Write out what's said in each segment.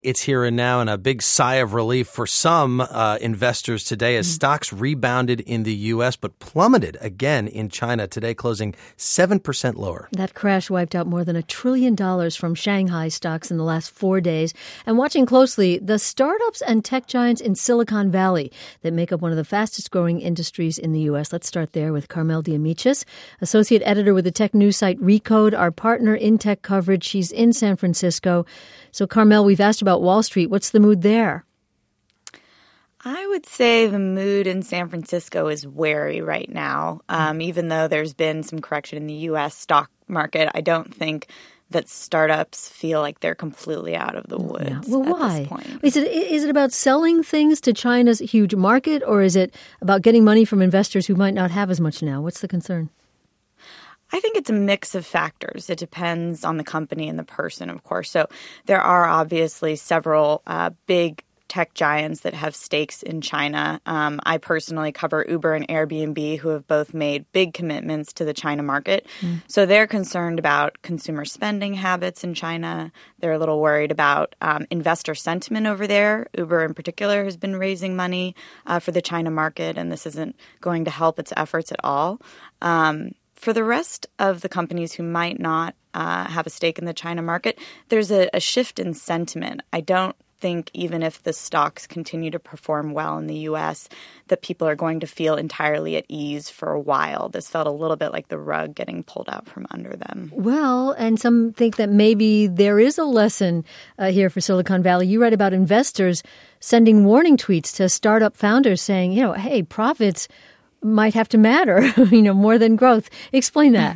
It's here and now, and a big sigh of relief for some investors today as stocks rebounded in the U.S. but plummeted again in China today, closing 7% lower. That crash wiped out more than $1 trillion from Shanghai stocks in the last 4 days. And watching closely, the startups and tech giants in Silicon Valley that make up one of the fastest growing industries in the U.S. Let's start there with Carmel Diamichis, associate editor with the tech news site Recode, our partner in tech coverage. She's in San Francisco. So, Carmel, we've asked about Wall Street. What's the mood there? I would say the mood in San Francisco is wary right now. Even though there's been some correction in the U.S. stock market, I don't think that startups feel like they're completely out of the woods at this point. Is it about selling things to China's huge market, or is it about getting money from investors who might not have as much now? What's the concern? I think it's a mix of factors. It depends on the company and the person, of course. So there are obviously several big tech giants that have stakes in China. I personally cover Uber and Airbnb, who have both made big commitments to the China market. So they're concerned about consumer spending habits in China. They're a little worried about investor sentiment over there. Uber in particular has been raising money for the China market, and this isn't going to help its efforts at all. For the rest of the companies who might not have a stake in the China market, there's a shift in sentiment. I don't think even if the stocks continue to perform well in the U.S., that people are going to feel entirely at ease for a while. This felt a little bit like the rug getting pulled out from under them. Well, and some think that maybe there is a lesson here for Silicon Valley. You write about investors sending warning tweets to startup founders saying, hey, profits might have to matter, more than growth. Explain that.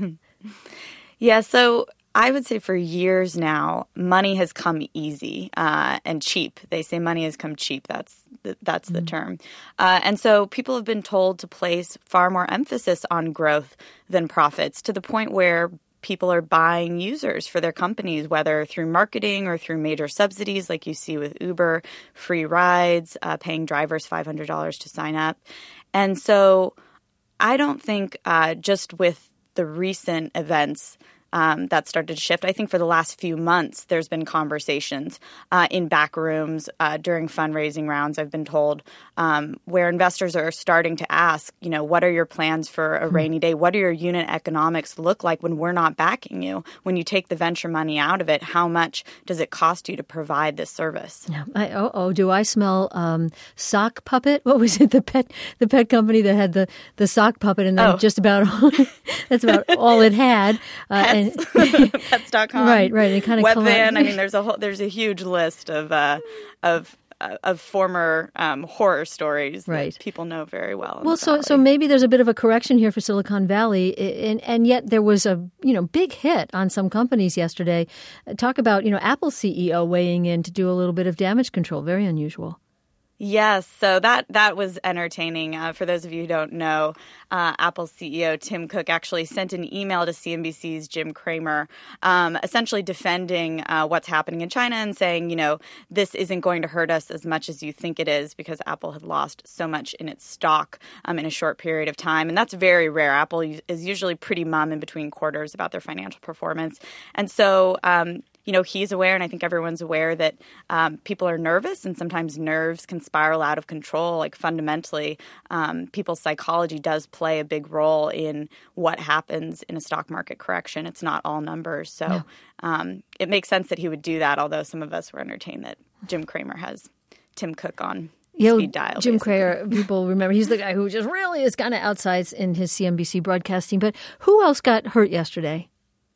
Yeah, so I would say for years now, money has come easy and cheap. They say money has come cheap. That's the term. And so people have been told to place far more emphasis on growth than profits, to the point where people are buying users for their companies, whether through marketing or through major subsidies like you see with Uber, free rides, paying drivers $500 to sign up. And so I don't think just with the recent events that started to shift. I think for the last few months, there's been conversations in back rooms during fundraising rounds, I've been told, where investors are starting to ask, what are your plans for a rainy day? What do your unit economics look like when we're not backing you? When you take the venture money out of it, how much does it cost you to provide this service? Yeah. Do I smell sock puppet? What was it? The pet company that had the sock puppet, and then just about that's about all it had. Pets.com. Right. And kind of Webvan. I mean, there's a huge list of former horror stories that people know very well. Well, so maybe there's a bit of a correction here for Silicon Valley, and yet there was a big hit on some companies yesterday. Talk about Apple CEO weighing in to do a little bit of damage control. Very unusual. Yes, so that was entertaining. For those of you who don't know, Apple CEO Tim Cook actually sent an email to CNBC's Jim Cramer, essentially defending what's happening in China and saying, this isn't going to hurt us as much as you think it is, because Apple had lost so much in its stock in a short period of time. And that's very rare. Apple is usually pretty mum in between quarters about their financial performance. And so he's aware, and I think everyone's aware, that people are nervous, and sometimes nerves can spiral out of control. Like fundamentally, people's psychology does play a big role in what happens in a stock market correction. It's not all numbers. So it makes sense that he would do that, although some of us were entertained that Jim Cramer has Tim Cook on speed dial. Jim Cramer, people remember, he's the guy who just really is kind of outside in his CNBC broadcasting. But who else got hurt yesterday?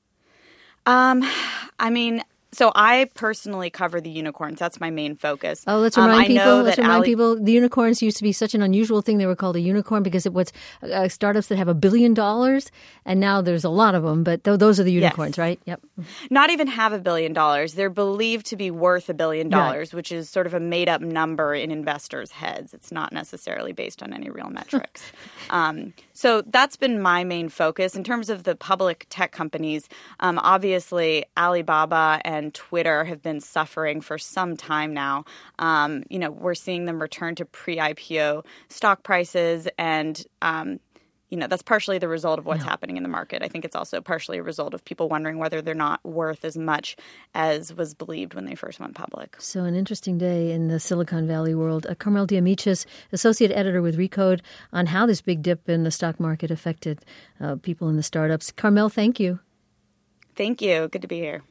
So I personally cover the unicorns. That's my main focus. Oh, let's remind people. The unicorns used to be such an unusual thing. They were called a unicorn because it was startups that have $1 billion, and now there's a lot of them. But those are the unicorns, right? Yep. Not even have $1 billion. They're believed to be worth $1 billion, which is sort of a made-up number in investors' heads. It's not necessarily based on any real metrics. So that's been my main focus. In terms of the public tech companies, obviously Alibaba and Twitter have been suffering for some time now. We're seeing them return to pre-IPO stock prices, and that's partially the result of what's happening in the market. I think it's also partially a result of people wondering whether they're not worth as much as was believed when they first went public. So an interesting day in the Silicon Valley world. Carmel Diamichis, associate editor with Recode, on how this big dip in the stock market affected people in the startups. Carmel, thank you. Thank you. Good to be here.